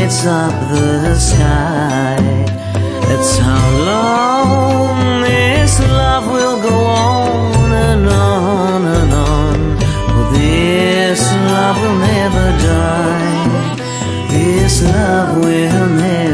lights up the sky. That's how long this love will go on and on and on. For this love will never die. This love will never